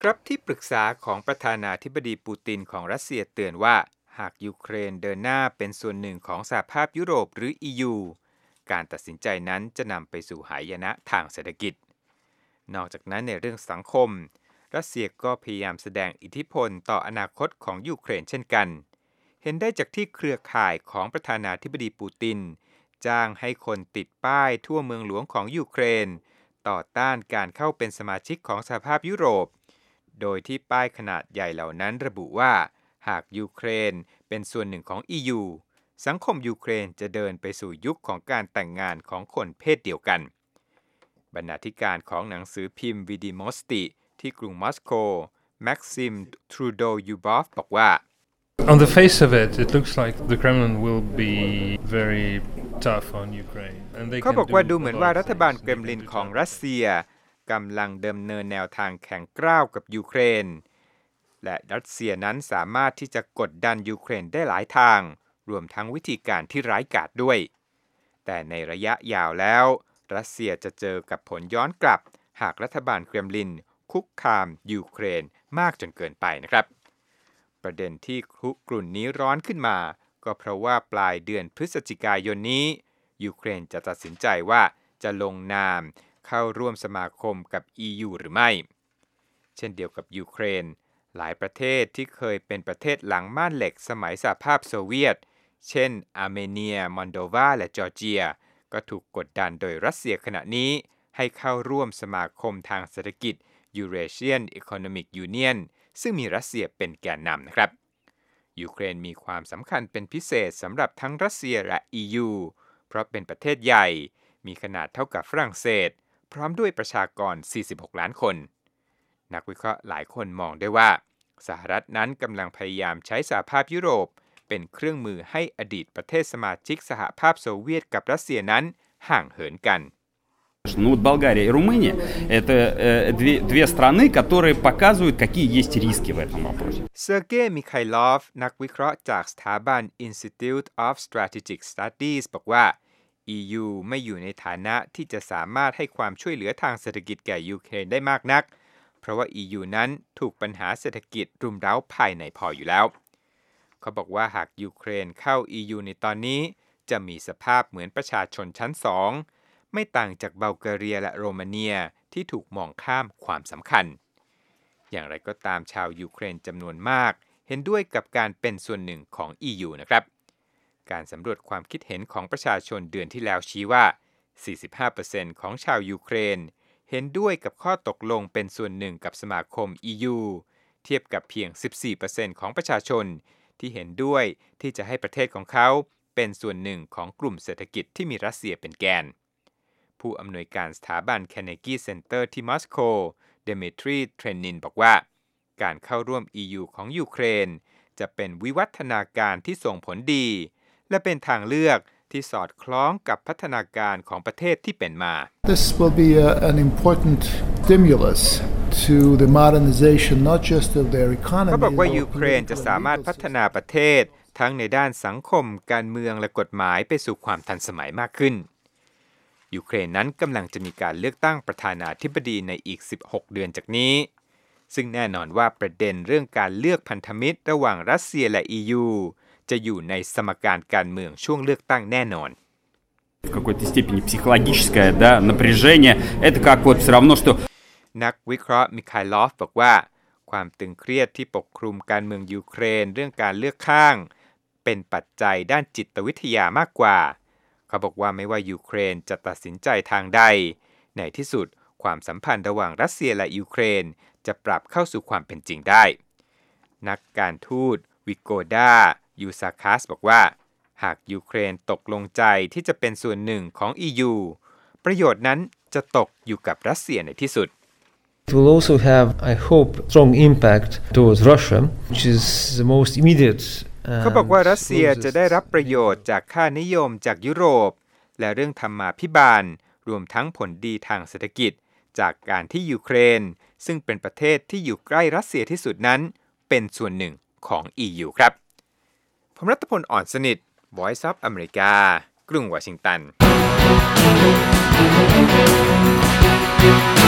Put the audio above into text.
ครับที่ปรึกษาของประธานาธิบดีปูตินของรัสเซียเตือนว่าหากยูเครนเดินหน้าเป็นส่วนหนึ่งของสหภาพยุโรปหรือ EU การตัดสินใจนั้นจะนำไปสู่หายนะทางเศรษฐกิจนอกจากนั้นในเรื่องสังคมรัสเซียก็พยายามแสดงอิทธิพลต่ออนาคตของยูเครนเช่นกันเห็นได้จากที่เครือข่ายของประธานาธิบดีปูตินจ้างให้คนติดป้ายทั่วเมืองหลวงของยูเครนต่อต้านการเข้าเป็นสมาชิกของสหภาพยุโรปโดยที่ป้ายขนาดใหญ่เหล่านั้นระบุว่าหากยูเครนเป็นส่วนหนึ่งของ EU สังคมยูเครนจะเดินไปสู่ยุคของการแต่งงานของคนเพศเดียวกันบรรณาธิการของหนังสือพิมพ์วิดิมอสติที่กรุงมอสโกแม็กซิม ทรูโดยูบอฟบอกว่า On the face of it, it looks like the Kremlin will be very tough on Ukraine. เขาบอกว่าดูเหมือนว่ารัฐบาลเกรมลินของรัสเซียกำลังดำเนินแนวทางแข็งกร้าวกับยูเครนและรัสเซียนั้นสามารถที่จะกดดันยูเครนได้หลายทางรวมทั้งวิธีการที่ร้ายกาจด้วยแต่ในระยะยาวแล้วรัสเซียจะเจอกับผลย้อนกลับหากรัฐบาลเกรมลินคุกคามยูเครนมากจนเกินไปนะครับประเด็นที่คุกรุ่นนี้ร้อนขึ้นมาก็เพราะว่าปลายเดือนพฤศจิกายนนี้ยูเครนจะตัดสินใจว่าจะลงนามเข้าร่วมสมาคมกับ EU หรือไม่เช่นเดียวกับยูเครนหลายประเทศที่เคยเป็นประเทศหลังม่านเหล็กสมัยสหภาพโซเวียตเช่นอาร์เมเนียมอลโดวาและจอร์เจียก็ถูกกดดันโดยรัสเซียขณะนี้ให้เข้าร่วมสมาคมทางเศรษฐกิจ Eurasian Economic Union ซึ่งมีรัสเซียเป็นแกนนำนะครับยูเครนมีความสำคัญเป็นพิเศษสำหรับทั้งรัสเซียและ EU เพราะเป็นประเทศใหญ่มีขนาดเท่ากับฝรั่งเศสพร้อมด้วยประชากร46ล้านคนนักวิเคราะห์หลายคนมองได้ว่าสหรัฐนั้นกำลังพยายามใช้สหภาพยุโรปเป็นเครื่องมือให้อดีตประเทศสมาชิกสหภาพโซเวียตกับรัสเซียนั้นห่างเหินกัน Ну вот Болгария и Румыния – это две страны, которые показывают, какие есть риски в этом вопросе. เซอร์เกย์ มิคาลอฟนักวิเคราะห์จากสถาบัน Institute of Strategic Studies บอกว่า EU ไม่อยู่ในฐานะที่จะสามารถให้ความช่วยเหลือทางเศรษฐกิจแก่ยูเครนได้มากนักเพราะว่า EU นั้นถูกปัญหาเศรษฐกิจรุมเร้าภายในพออยู่แล้วเขาบอกว่าหากยูเครนเข้า EU ในตอนนี้จะมีสภาพเหมือนประชาชนชั้น2ไม่ต่างจากบัลแกเรียและโรมาเนียที่ถูกมองข้ามความสำคัญอย่างไรก็ตามชาวยูเครนจำนวนมากเห็นด้วยกับการเป็นส่วนหนึ่งของ EU นะครับการสำรวจความคิดเห็นของประชาชนเดือนที่แล้วชี้ว่า 45% ของชาวยูเครนเห็นด้วยกับข้อตกลงเป็นส่วนหนึ่งกับสมาคม EU เทียบกับเพียง 14% ของประชาชนที่เห็นด้วยที่จะให้ประเทศของเขาเป็นส่วนหนึ่งของกลุ่มเศรษฐกิจที่มีรัสเซียเป็นแกนผู้อำนวยการสถาบัน Carnegie Center ที่มอสโกเดมิทรีเทรนนินบอกว่าการเข้าร่วม EU ของยูเครนจะเป็นวิวัฒนาการที่ส่งผลดีและเป็นทางเลือกที่สอดคล้องกับพัฒนาการของประเทศที่เป็นมา This will be an important stimulus to the modernization not just of their economy เขาบอกว่ายูเครนจะสามารถพัฒนาประเทศทั้งในด้านสังคมการเมืองและกฎหมายไปสู่ความทันสมัยมากขึ้นยูเครนนั้นกำลังจะมีการเลือกตั้งประธานาธิบดีในอีก16เดือนจากนี้ซึ่งแน่นอนว่าประเด็นเรื่องการเลือกพันธมิตรระหว่างรัสเซียและ EU จะอยู่ในสมการการเมืองช่วงเลือกตั้งแน่นอน В какой-то степени психологическое, да, напряжение. Это как вот все равно, что นักวิเคราะห์มิคาลอฟบอกว่าความตึงเครียดที่ปกคลุมการเมืองยูเครนเรื่องการเลือกข้างเป็นปัจจัยด้านจิตวิทยามากกว่าเขาบอกว่าไม่ว่ายูเครนจะตัดสินใจทางใดในที่สุดความสัมพันธ์ระหว่างรัสเซียและยูเครนจะปรับเข้าสู่ความเป็นจริงได้นักการทูตวิโกดายูซาคัสบอกว่าหากยูเครนตกลงใจที่จะเป็นส่วนหนึ่งของ EU ประโยชน์นั้นจะตกอยู่กับรัสเซียในที่สุด It will also have, I hope, strong impact towards Russia, which is the most immediate เขาบอกว่ารัสเซียจะได้รับประโยชน์จากค่านิยมจากยุโรปและเรื่องธรรมาภิบาลรวมทั้งผลดีทางเศรษฐกิจจากการที่ยูเครนซึ่งเป็นประเทศที่อยู่ใกล้รัสเซียที่สุดนั้นเป็นส่วนหนึ่งของ EU ครับผมรัตพล อ่อนสนิท Voice of America กรุงวอชิงตัน